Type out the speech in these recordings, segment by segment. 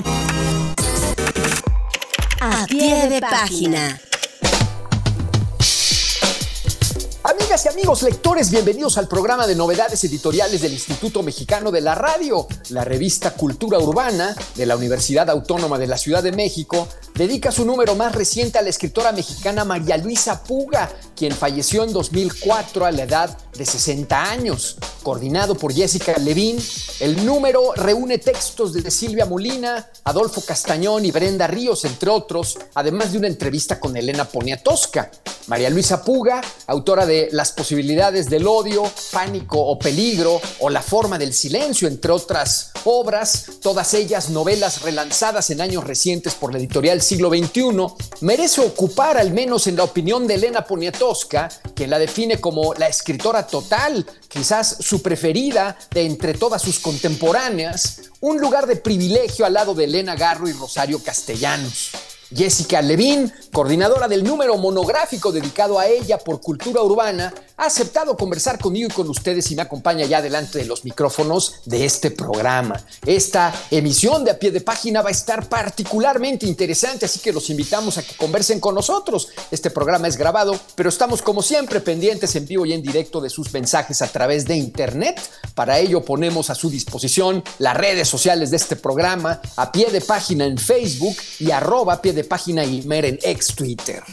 A pie de página. Amigas y amigos lectores, bienvenidos al programa de novedades editoriales del Instituto Mexicano de la Radio. La revista Cultura Urbana de la Universidad Autónoma de la Ciudad de México dedica su número más reciente a la escritora mexicana María Luisa Puga, quien falleció en 2004 a la edad de 60 años. Coordinado por Jessica Levin, el número reúne textos de Silvia Molina, Adolfo Castañón y Brenda Ríos, entre otros, además de una entrevista con Elena Poniatowska. María Luisa Puga, autora de Las posibilidades del odio, Pánico o peligro, o La forma del silencio, entre otras obras, todas ellas novelas relanzadas en años recientes por la editorial Siglo XXI, merece ocupar, al menos en la opinión de Elena Poniatowska, quien la define como la escritora total, quizás su preferida de entre todas sus contemporáneas, un lugar de privilegio al lado de Elena Garro y Rosario Castellanos. Jessica Levin, coordinadora del número monográfico dedicado a ella por Cultura Urbana, ha aceptado conversar conmigo y con ustedes y me acompaña ya delante de los micrófonos de este programa. Esta emisión de A Pie de Página va a estar particularmente interesante, así que los invitamos a que conversen con nosotros. Este programa es grabado, pero estamos como siempre pendientes en vivo y en directo de sus mensajes a través de internet. Para ello ponemos a su disposición las redes sociales de este programa, A Pie de Página en Facebook y @ Pie de Página Imer en ex Twitter.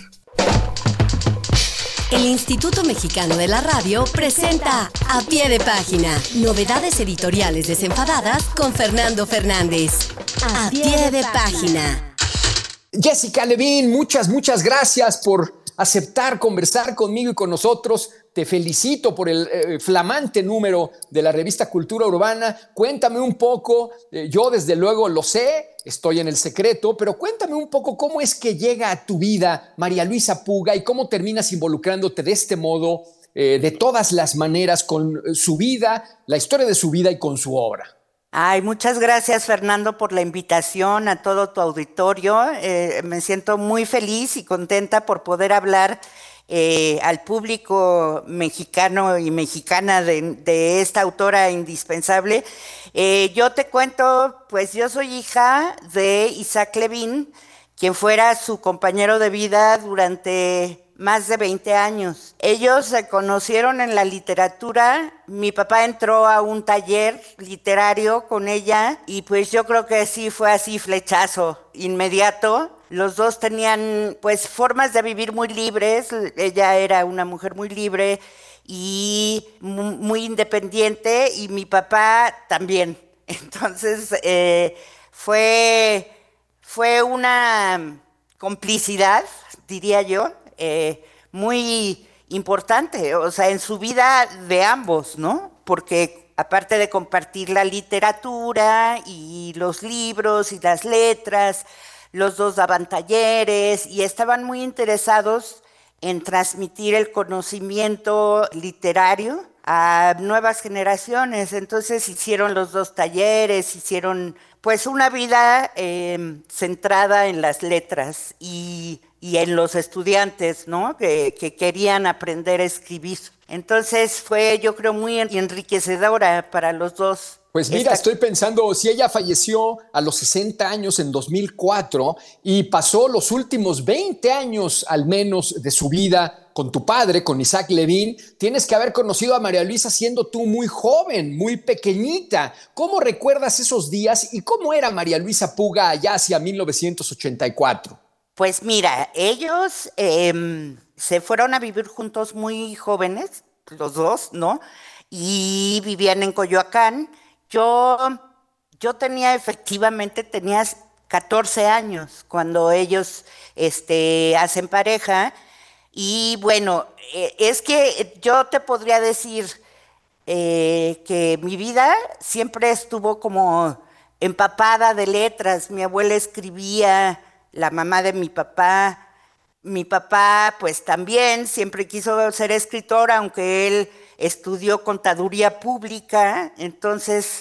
El Instituto Mexicano de la Radio presenta A Pie de Página, novedades editoriales desenfadadas con Fernando Fernández. A Pie de Página. Jessica Levin, muchas gracias por aceptar conversar conmigo y con nosotros. Te felicito por el flamante número de la revista Cultura Urbana. Cuéntame un poco, yo desde luego lo sé, estoy en el secreto, pero cuéntame un poco cómo es que llega a tu vida María Luisa Puga y cómo terminas involucrándote de este modo, de todas las maneras, con su vida, la historia de su vida y con su obra. Ay, muchas gracias, Fernando, por la invitación, a todo tu auditorio. Me siento muy feliz y contenta por poder hablar al público mexicano y mexicana de esta autora indispensable. Yo te cuento, pues yo soy hija de Isaac Levin, quien fuera su compañero de vida durante más de 20 años. Ellos se conocieron en la literatura. Mi papá entró a un taller literario con ella y pues yo creo que sí fue así, flechazo inmediato. Los dos tenían pues formas de vivir muy libres. Ella era una mujer muy libre y muy independiente, y mi papá también. Entonces fue una complicidad, diría yo, muy importante, o sea, en su vida de ambos, ¿no? Porque aparte de compartir la literatura y los libros y las letras, los dos daban talleres y estaban muy interesados en transmitir el conocimiento literario a nuevas generaciones. Entonces hicieron los dos talleres, hicieron pues una vida centrada en las letras y en los estudiantes, ¿no? Que querían aprender a escribir. Entonces fue, yo creo, muy enriquecedora para los dos. Pues mira, estoy pensando, si ella falleció a los 60 años en 2004 y pasó los últimos 20 años al menos de su vida con tu padre, con Isaac Levin, tienes que haber conocido a María Luisa siendo tú muy joven, muy pequeñita. ¿Cómo recuerdas esos días y cómo era María Luisa Puga allá hacia 1984? Pues mira, ellos se fueron a vivir juntos muy jóvenes, los dos, ¿no? Y vivían en Coyoacán. Yo tenías 14 años cuando ellos hacen pareja. Y bueno, es que yo te podría decir que mi vida siempre estuvo como empapada de letras. Mi abuela escribía, la mamá de mi papá. Mi papá pues también siempre quiso ser escritor, aunque él estudió contaduría pública. Entonces,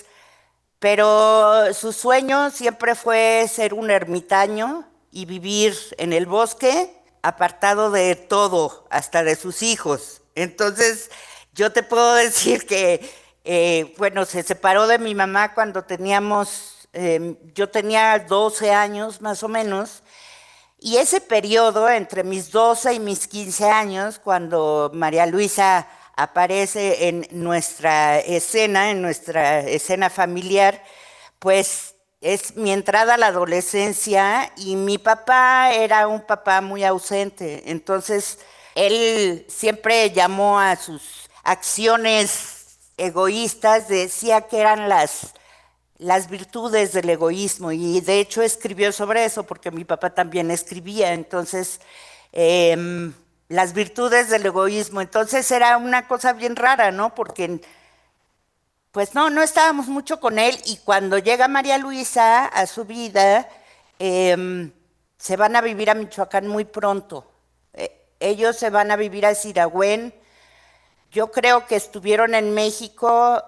pero su sueño siempre fue ser un ermitaño y vivir en el bosque, apartado de todo, hasta de sus hijos. Entonces, yo te puedo decir que, bueno, se separó de mi mamá cuando teníamos yo tenía 12 años más o menos, y ese periodo entre mis 12 y mis 15 años, cuando María Luisa aparece en nuestra escena familiar, pues es mi entrada a la adolescencia y mi papá era un papá muy ausente. Entonces, él siempre llamó a sus acciones egoístas, decía que eran las virtudes del egoísmo y de hecho escribió sobre eso porque mi papá también escribía. Entonces, las virtudes del egoísmo. Entonces era una cosa bien rara, ¿no? Porque pues no estábamos mucho con él y cuando llega María Luisa a su vida, se van a vivir a Michoacán muy pronto. Ellos se van a vivir a Siragüen. Yo creo que estuvieron en México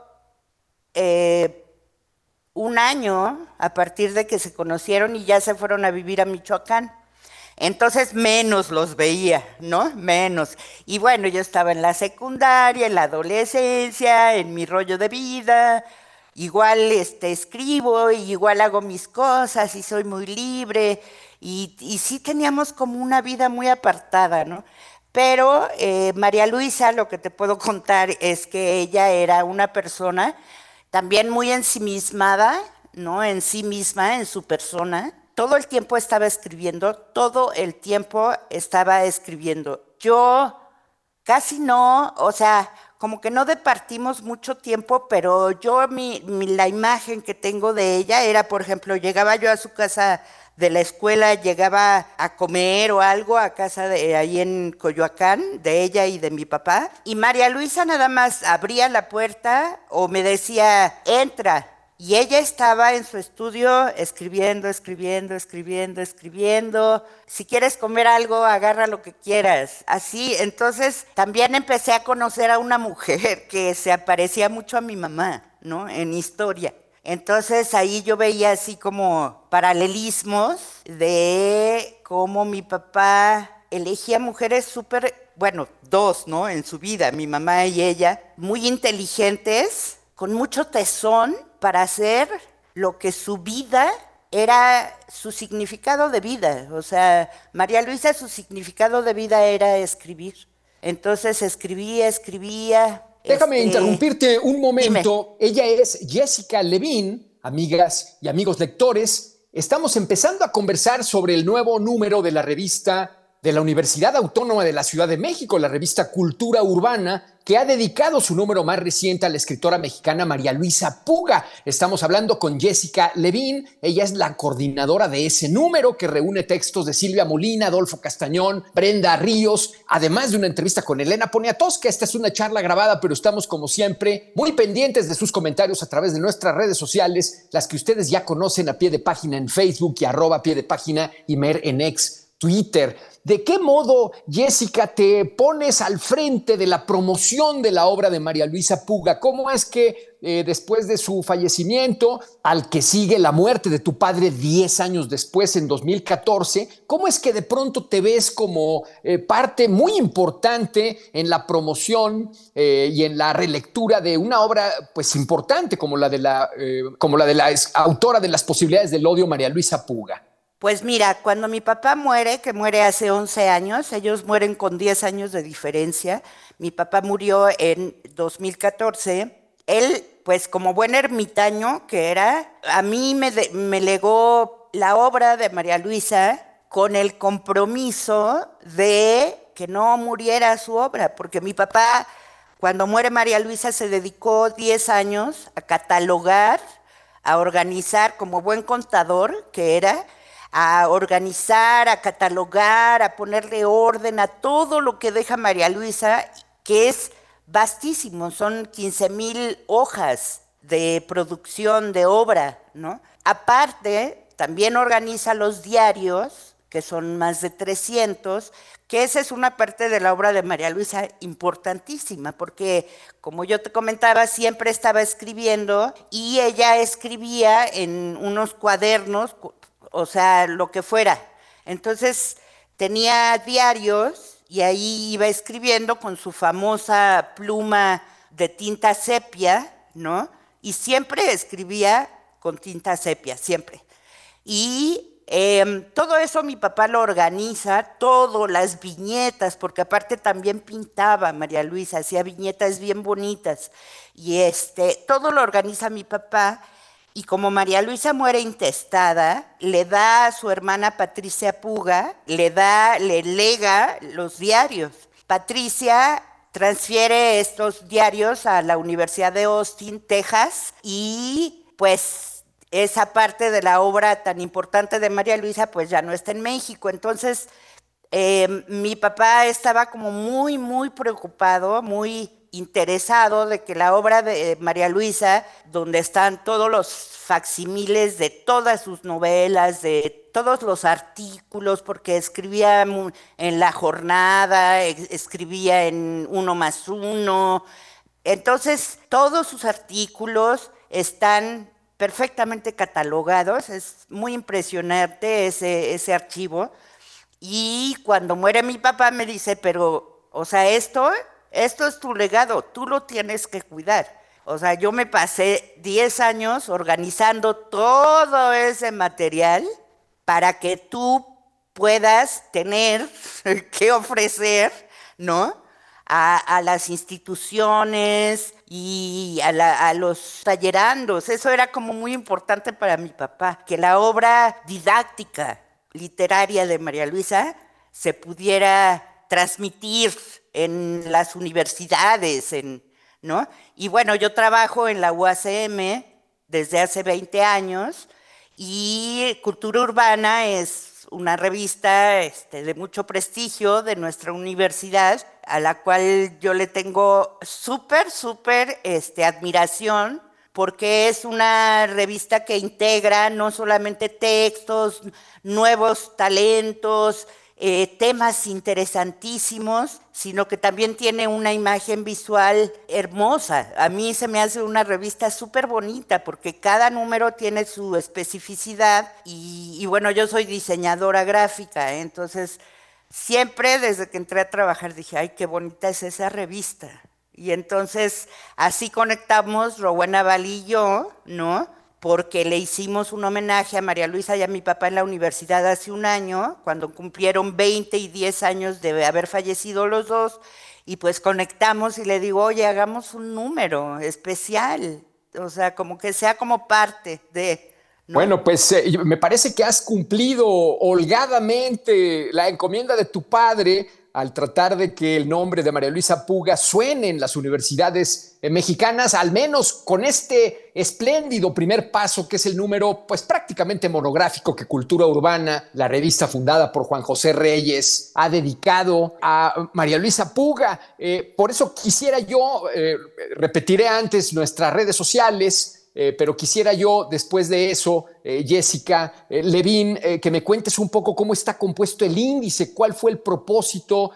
un año a partir de que se conocieron y ya se fueron a vivir a Michoacán. Entonces menos los veía, ¿no? Menos. Y bueno, yo estaba en la secundaria, en la adolescencia, en mi rollo de vida. Igual escribo, y igual hago mis cosas y soy muy libre. Y sí teníamos como una vida muy apartada, ¿no? Pero María Luisa, lo que te puedo contar es que ella era una persona también muy ensimismada, ¿no? En sí misma, en su persona. Todo el tiempo estaba escribiendo, todo el tiempo estaba escribiendo. Yo casi no, o sea, como que no departimos mucho tiempo, pero yo la imagen que tengo de ella era, por ejemplo, llegaba yo a su casa de la escuela, llegaba a comer o algo a casa de ahí en Coyoacán, de ella y de mi papá, y María Luisa nada más abría la puerta o me decía, entra. Y ella estaba en su estudio escribiendo, escribiendo, escribiendo, escribiendo. Si quieres comer algo, agarra lo que quieras. Así, entonces también empecé a conocer a una mujer que se parecía mucho a mi mamá, ¿no? En historia. Entonces ahí yo veía así como paralelismos de cómo mi papá elegía mujeres súper, bueno, dos, ¿no? En su vida, mi mamá y ella, muy inteligentes, con mucho tesón para hacer lo que su vida era su significado de vida. O sea, María Luisa, su significado de vida era escribir. Entonces escribía. Déjame interrumpirte un Dime. momento. Ella es Jessica Levin, amigas y amigos lectores. Estamos empezando a conversar sobre el nuevo número de la revista de la Universidad Autónoma de la Ciudad de México, la revista Cultura Urbana, que ha dedicado su número más reciente a la escritora mexicana María Luisa Puga. Estamos hablando con Jessica Levin. Ella es la coordinadora de ese número que reúne textos de Silvia Molina, Adolfo Castañón, Brenda Ríos, además de una entrevista con Elena Poniatowska. Esta es una charla grabada, pero estamos como siempre muy pendientes de sus comentarios a través de nuestras redes sociales, las que ustedes ya conocen a pie de página en Facebook y @pie de página y Mer en ex Twitter. ¿De qué modo, Jessica, te pones al frente de la promoción de la obra de María Luisa Puga? ¿Cómo es que después de su fallecimiento, al que sigue la muerte de tu padre 10 años después, en 2014, cómo es que de pronto te ves como parte muy importante en la promoción y en la relectura de una obra pues importante como la de la autora de Las posibilidades del odio, María Luisa Puga? Pues mira, cuando mi papá muere, que muere hace 11 años, ellos mueren con 10 años de diferencia. Mi papá murió en 2014. Él, pues como buen ermitaño que era, a mí me legó la obra de María Luisa con el compromiso de que no muriera su obra, porque mi papá, cuando muere María Luisa, se dedicó 10 años a catalogar, a organizar, como buen contador que era, a organizar, a catalogar, a ponerle orden a todo lo que deja María Luisa, que es vastísimo, son 15,000 hojas de producción de obra, ¿no? Aparte, también organiza los diarios, que son más de 300, que esa es una parte de la obra de María Luisa importantísima, porque como yo te comentaba, siempre estaba escribiendo y ella escribía en unos cuadernos, o sea, lo que fuera. Entonces tenía diarios y ahí iba escribiendo con su famosa pluma de tinta sepia, ¿no? Y siempre escribía con tinta sepia, siempre. Y todo eso mi papá lo organiza, todo, las viñetas, porque aparte también pintaba María Luisa, hacía viñetas bien bonitas. Y todo lo organiza mi papá. Y como María Luisa muere intestada, le da a su hermana Patricia Puga, le lega los diarios. Patricia transfiere estos diarios a la Universidad de Austin, Texas, y pues esa parte de la obra tan importante de María Luisa pues ya no está en México. Entonces mi papá estaba como muy, muy preocupado, muy interesado de que la obra de María Luisa, donde están todos los facsimiles de todas sus novelas, de todos los artículos, porque escribía en La Jornada, escribía en Uno más Uno. Entonces, todos sus artículos están perfectamente catalogados. Es muy impresionante ese archivo. Y cuando muere mi papá me dice, pero, o sea, esto es tu legado, tú lo tienes que cuidar. O sea, yo me pasé 10 años organizando todo ese material para que tú puedas tener que ofrecer, ¿no? A las instituciones y a los tallerandos. Eso era como muy importante para mi papá, que la obra didáctica literaria de María Luisa se pudiera transmitir en las universidades, ¿no? Y bueno, yo trabajo en la UACM desde hace 20 años y Cultura Urbana es una revista de mucho prestigio de nuestra universidad, a la cual yo le tengo súper admiración, porque es una revista que integra no solamente textos, nuevos talentos, temas interesantísimos, sino que también tiene una imagen visual hermosa. A mí se me hace una revista súper bonita porque cada número tiene su especificidad y bueno, yo soy diseñadora gráfica, entonces siempre desde que entré a trabajar dije, ay, qué bonita es esa revista. Y entonces así conectamos Rowena Bali y yo, ¿no? Porque le hicimos un homenaje a María Luisa y a mi papá en la universidad hace un año, cuando cumplieron 20 y 10 años de haber fallecido los dos, y pues conectamos y le digo, oye, hagamos un número especial, o sea, como que sea como parte de, ¿no? Bueno, pues me parece que has cumplido holgadamente la encomienda de tu padre al tratar de que el nombre de María Luisa Puga suene en las universidades mexicanas, al menos con este espléndido primer paso que es el número pues prácticamente monográfico que Cultura Urbana, la revista fundada por Juan José Reyes, ha dedicado a María Luisa Puga. Por eso quisiera yo, repetiré antes nuestras redes sociales, pero quisiera yo, después de eso, Jessica Levin, que me cuentes un poco cómo está compuesto el índice, cuál fue el propósito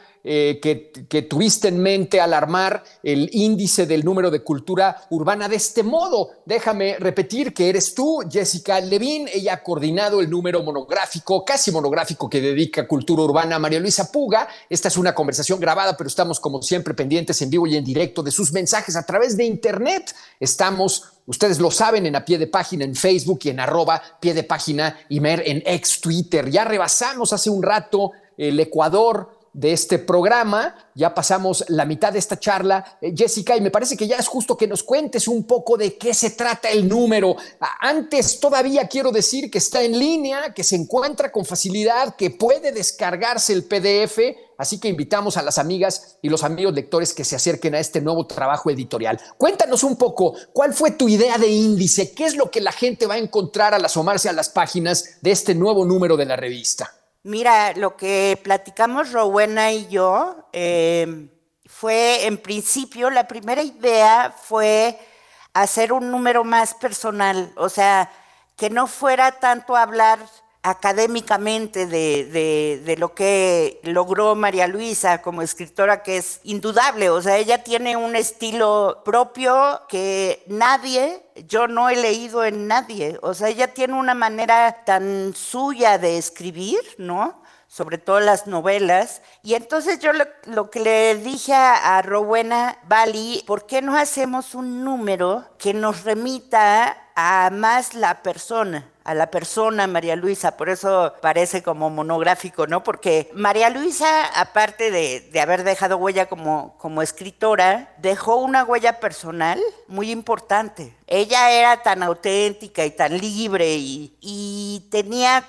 que tuviste en mente al armar el índice del número de Cultura Urbana de este modo. Déjame repetir que eres tú, Jessica Levin. Ella ha coordinado el número monográfico, casi monográfico, que dedica Cultura Urbana a María Luisa Puga. Esta es una conversación grabada, pero estamos como siempre pendientes en vivo y en directo de sus mensajes a través de internet. Estamos, ustedes lo saben, en A Pie de Página en Facebook y en @Pie de Página Imer en ex Twitter. Ya rebasamos hace un rato el Ecuador de este programa, ya pasamos la mitad de esta charla, Jessica, y me parece que ya es justo que nos cuentes un poco de qué se trata el número. Antes todavía quiero decir que está en línea, que se encuentra con facilidad, que puede descargarse el PDF, así que invitamos a las amigas y los amigos lectores que se acerquen a este nuevo trabajo editorial. Cuéntanos un poco, ¿cuál fue tu idea de índice? ¿Qué es lo que la gente va a encontrar al asomarse a las páginas de este nuevo número de la revista? Mira, lo que platicamos Rowena y yo fue, en principio, la primera idea fue hacer un número más personal, o sea, que no fuera tanto hablar académicamente de lo que logró María Luisa como escritora, que es indudable. O sea, ella tiene un estilo propio que yo no he leído en nadie. O sea, ella tiene una manera tan suya de escribir, ¿no? sobre todo las novelas. Y entonces yo lo que le dije a Rowena Bali, ¿por qué no hacemos un número que nos remita a más a la persona María Luisa? Por eso parece como monográfico, ¿no? Porque María Luisa, aparte de haber dejado huella como escritora, dejó una huella personal muy importante. Ella era tan auténtica y tan libre y tenía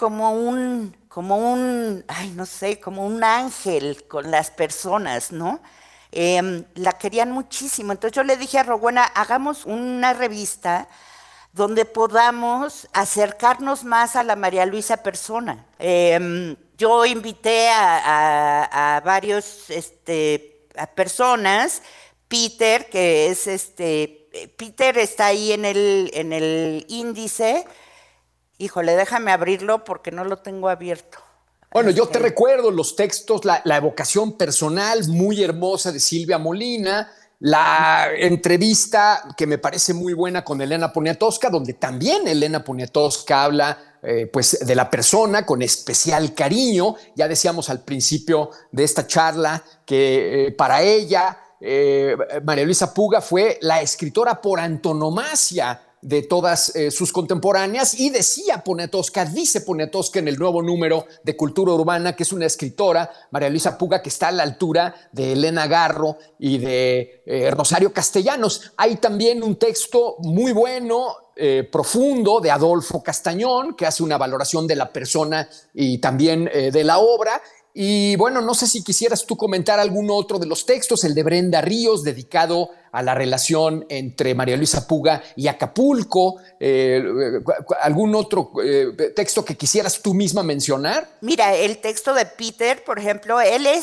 ay, no sé, como un ángel con las personas, ¿no? La querían muchísimo. Entonces yo le dije a Rowena, hagamos una revista donde podamos acercarnos más a la María Luisa persona. Yo invité a varios a personas, Peter, que es Peter está ahí en el índice. Híjole, déjame abrirlo porque no lo tengo abierto. Bueno, yo te recuerdo los textos, la evocación personal muy hermosa de Silvia Molina, la entrevista que me parece muy buena con Elena Poniatowska, donde también Elena Poniatowska habla pues de la persona con especial cariño. Ya decíamos al principio de esta charla que para ella María Luisa Puga fue la escritora por antonomasia de todas sus contemporáneas, y dice Poniatowska en el nuevo número de Cultura Urbana, que es una escritora, María Luisa Puga, que está a la altura de Elena Garro y de Rosario Castellanos. Hay también un texto muy bueno, profundo, de Adolfo Castañón, que hace una valoración de la persona y también de la obra. Y bueno, no sé si quisieras tú comentar algún otro de los textos, el de Brenda Ríos, dedicado a la relación entre María Luisa Puga y Acapulco, algún otro texto que quisieras tú misma mencionar. Mira, el texto de Peter, por ejemplo,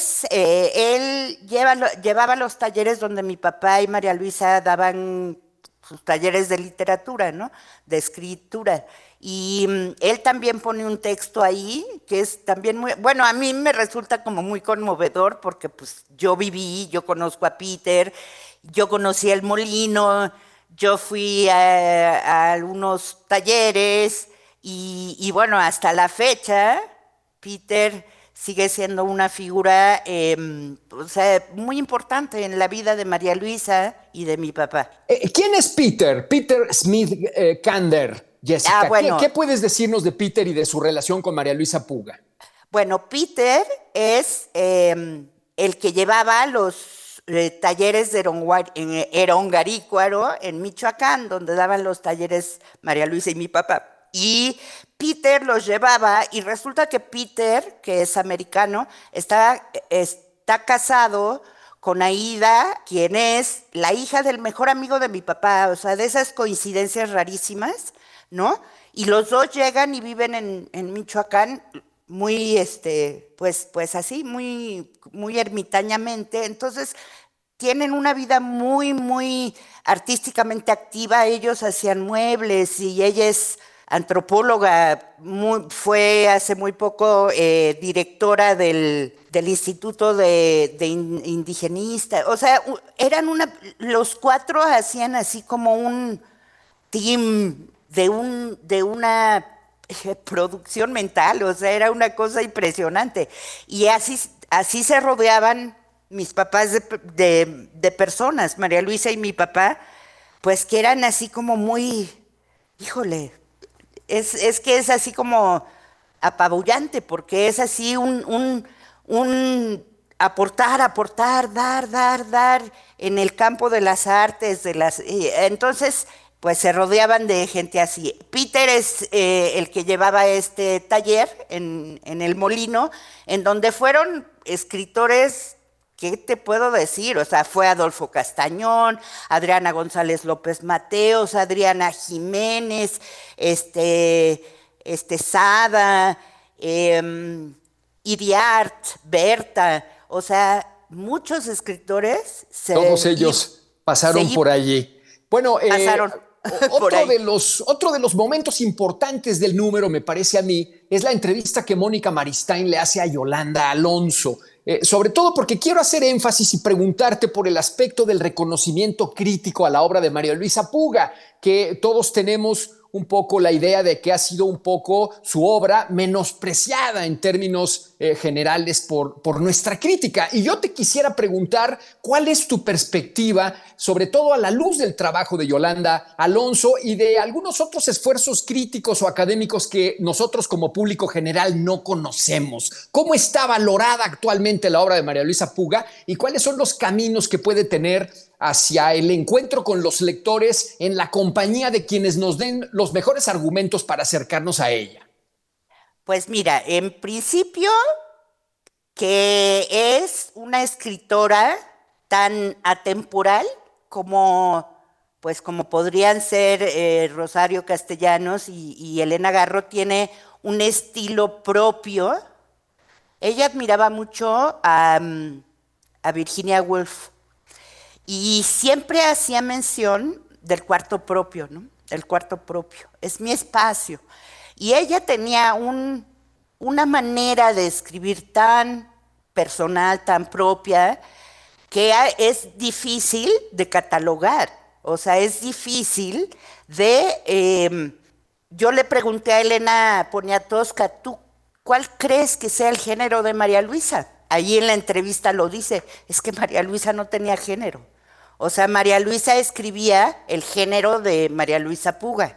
él llevaba los talleres donde mi papá y María Luisa daban sus talleres de literatura, ¿no? De escritura. Y él también pone un texto ahí que es también muy, bueno, a mí me resulta como muy conmovedor porque pues yo conozco a Peter, yo conocí el Molino, yo fui a algunos talleres y bueno, hasta la fecha, Peter sigue siendo una figura o sea, muy importante en la vida de María Luisa y de mi papá. ¿Quién es Peter? Peter Smith Kander. Jessica, bueno, ¿qué puedes decirnos de Peter y de su relación con María Luisa Puga? Bueno, Peter es el que llevaba los talleres de Erongarícuaro en Michoacán, donde daban los talleres María Luisa y mi papá. Y Peter los llevaba, y resulta que Peter, que es americano, está casado con Aida, quien es la hija del mejor amigo de mi papá, o sea, de esas coincidencias rarísimas, ¿no? Y los dos llegan y viven en Michoacán muy, pues así, muy ermitañamente. Entonces, tienen una vida muy artísticamente activa. Ellos hacían muebles y ella es antropóloga, fue hace muy poco directora del Instituto de Indigenista. O sea, los cuatro hacían así como un team de una producción mental, o sea, era una cosa impresionante. Y así se rodeaban mis papás de personas, María Luisa y mi papá, pues que eran así como muy, híjole, es que es así como apabullante, porque es así un aportar, dar en el campo de las artes, entonces pues se rodeaban de gente así. Peter es el que llevaba este taller en el Molino, en donde fueron escritores, ¿qué te puedo decir? O sea, fue Adolfo Castañón, Adriana González López Mateos, Adriana Jiménez, Sada, Iriart, Berta, o sea, muchos escritores. Todos ellos pasaron por allí. Bueno, pasaron. Otro de los momentos importantes del número, me parece a mí, es la entrevista que Mónica Maristain le hace a Yolanda Alonso, sobre todo porque quiero hacer énfasis y preguntarte por el aspecto del reconocimiento crítico a la obra de María Luisa Puga, que todos tenemos un poco la idea de que ha sido un poco su obra menospreciada en términos generales por nuestra crítica. Y yo te quisiera preguntar, ¿cuál es tu perspectiva, sobre todo a la luz del trabajo de Yolanda Alonso y de algunos otros esfuerzos críticos o académicos que nosotros como público general no conocemos? ¿Cómo está valorada actualmente la obra de María Luisa Puga y cuáles son los caminos que puede tener hacia el encuentro con los lectores en la compañía de quienes nos den los mejores argumentos para acercarnos a ella? Pues mira, en principio que es una escritora tan atemporal como, pues como podrían ser Rosario Castellanos y Elena Garro. Tiene un estilo propio. Ella admiraba mucho a Virginia Woolf y siempre hacía mención del cuarto propio, ¿no? El cuarto propio, es mi espacio. Y ella tenía una manera de escribir tan personal, tan propia, que es difícil de catalogar. O sea, es difícil de... yo le pregunté a Elena Poniatowska, ¿tú cuál crees que sea el género de María Luisa? Allí en la entrevista lo dice, es que María Luisa no tenía género. O sea, María Luisa escribía el género de María Luisa Puga.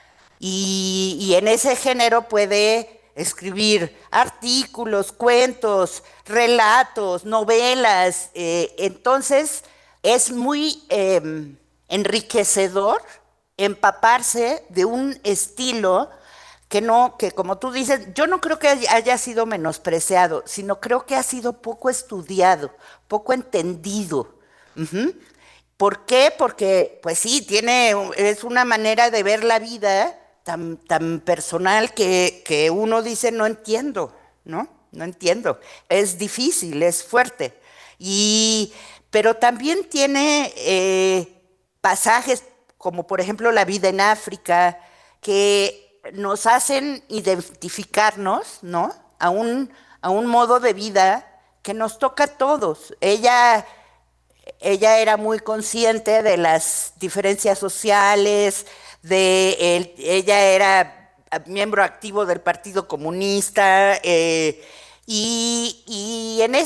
Y en ese género puede escribir artículos, cuentos, relatos, novelas. Entonces es muy enriquecedor empaparse de un estilo que no, que como tú dices, yo no creo que haya sido menospreciado, sino creo que ha sido poco estudiado, poco entendido. Uh-huh. ¿Por qué? Porque, pues sí, es una manera de ver la vida tan personal que uno dice, no entiendo, ¿no? No entiendo. Es difícil, es fuerte. Pero también tiene pasajes, como por ejemplo la vida en África, que nos hacen identificarnos, ¿no? A un modo de vida que nos toca a todos. Ella era muy consciente de las diferencias sociales, ella era miembro activo del Partido Comunista, y en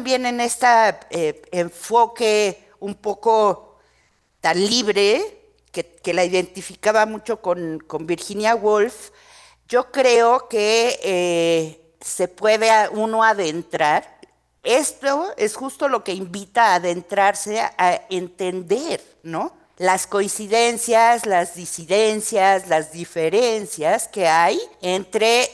enfoque un poco tan libre, que la identificaba mucho con Virginia Woolf, yo creo que se puede uno adentrar. Esto es justo lo que invita a adentrarse, a entender, ¿no? Las coincidencias, las disidencias, las diferencias que hay entre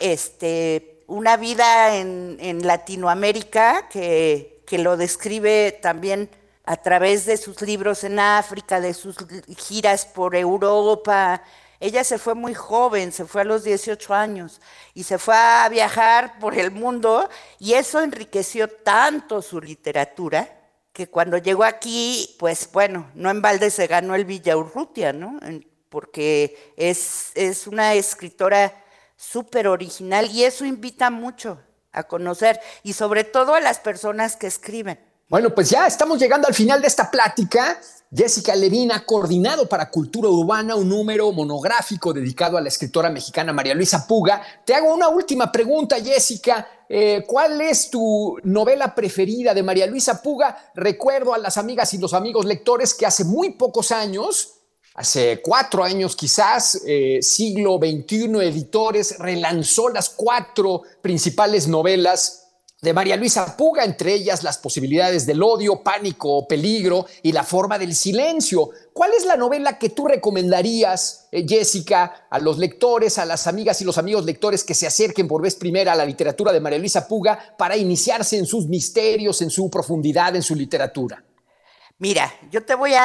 una vida en Latinoamérica que lo describe también a través de sus libros en África, de sus giras por Europa. Ella se fue muy joven, se fue a los 18 años y se fue a viajar por el mundo, y eso enriqueció tanto su literatura que cuando llegó aquí, pues bueno, no en balde se ganó el Villaurrutia, ¿no? Porque es una escritora súper original, y eso invita mucho a conocer, y sobre todo a las personas que escriben. Bueno, pues ya estamos llegando al final de esta plática. Jessica Levin ha coordinado para Cultura Urbana un número monográfico dedicado a la escritora mexicana María Luisa Puga. Te hago una última pregunta, Jessica. ¿Cuál es tu novela preferida de María Luisa Puga? Recuerdo a las amigas y los amigos lectores que hace muy pocos años, hace 4 años quizás, Siglo XXI Editores relanzó las 4 principales novelas de María Luisa Puga, entre ellas Las posibilidades del odio, Pánico o peligro y La forma del silencio. ¿Cuál es la novela que tú recomendarías, Jessica, a los lectores, a las amigas y los amigos lectores que se acerquen por vez primera a la literatura de María Luisa Puga para iniciarse en sus misterios, en su profundidad, en su literatura? Mira, yo te voy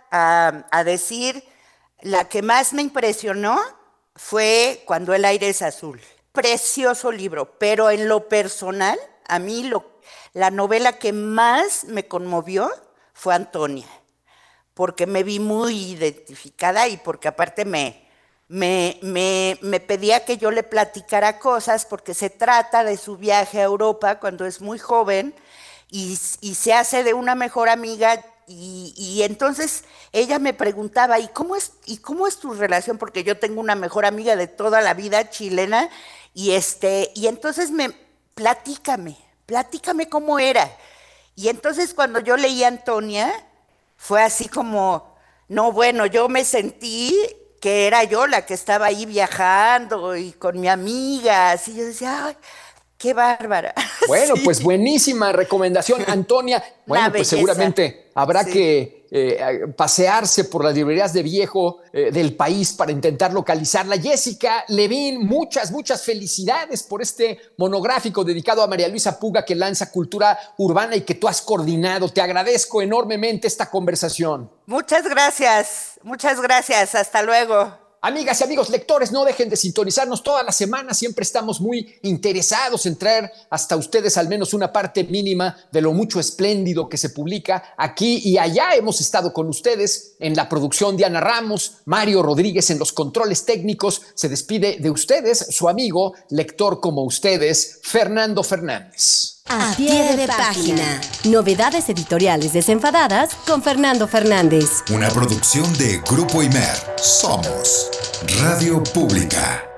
a decir, la que más me impresionó fue Cuando el aire es azul. Precioso libro, pero en lo personal, a mí la novela que más me conmovió fue Antonia, porque me vi muy identificada y porque aparte me pedía que yo le platicara cosas, porque se trata de su viaje a Europa cuando es muy joven y se hace de una mejor amiga y entonces ella me preguntaba, ¿y cómo es tu relación? Porque yo tengo una mejor amiga de toda la vida chilena, y entonces platícame cómo era. Y entonces cuando yo leí a Antonia, fue así como, no, bueno, yo me sentí que era yo la que estaba ahí viajando y con mi amiga, así yo decía, ay, qué bárbara. Bueno, Sí, pues buenísima recomendación, Antonia. una Bueno, pues belleza. seguramente habrá Sí. que pasearse por las librerías de viejo del país para intentar localizarla. Jessica Levin, muchas felicidades por este monográfico dedicado a María Luisa Puga que lanza Cultura Urbana y que tú has coordinado. Te agradezco enormemente esta conversación. Muchas gracias, hasta luego. Amigas y amigos lectores, no dejen de sintonizarnos toda la semana. Siempre estamos muy interesados en traer hasta ustedes al menos una parte mínima de lo mucho espléndido que se publica aquí y allá. Hemos estado con ustedes en la producción Diana Ramos, Mario Rodríguez en los controles técnicos. Se despide de ustedes su amigo, lector como ustedes, Fernando Fernández. A pie de página. Novedades editoriales desenfadadas con Fernando Fernández. Una producción de Grupo Imer. Somos Radio Pública.